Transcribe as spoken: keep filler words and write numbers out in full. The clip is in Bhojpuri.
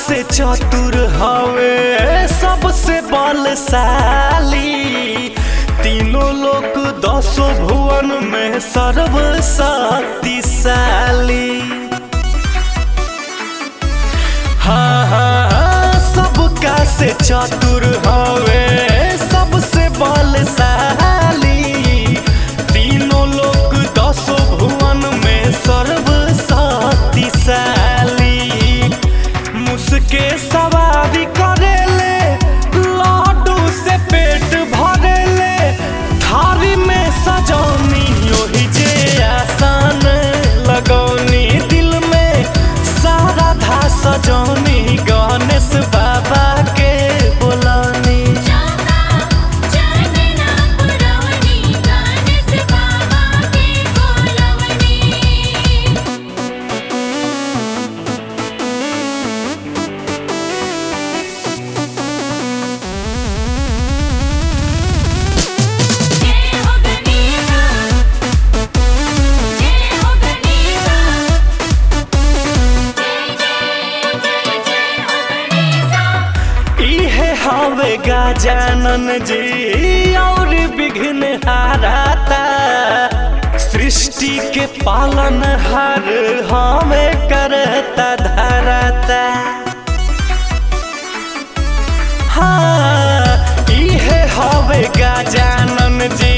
से चतुर हवे सबसे बलशाली, तीनों लोग दसों भुवन में सर्वशक्तिशाली। हाँ हाँ सबका से चतुर हवे सबसे बलशाली, तीनों लोग दसों भुवन में सर्वशक्तिशाली। मुसके सवारी करेले लाडू से पेट भरेले, थारी में सजौनी ओही जे आसान लगौनी, दिल में सारा धा सजौनी गणेश बाबा के बोलौनी। हवे गजानन जी और विघ्न हाराता, सृष्टि के पालन हर हमें करता धराता। हाँ इहे हवे गजानन जी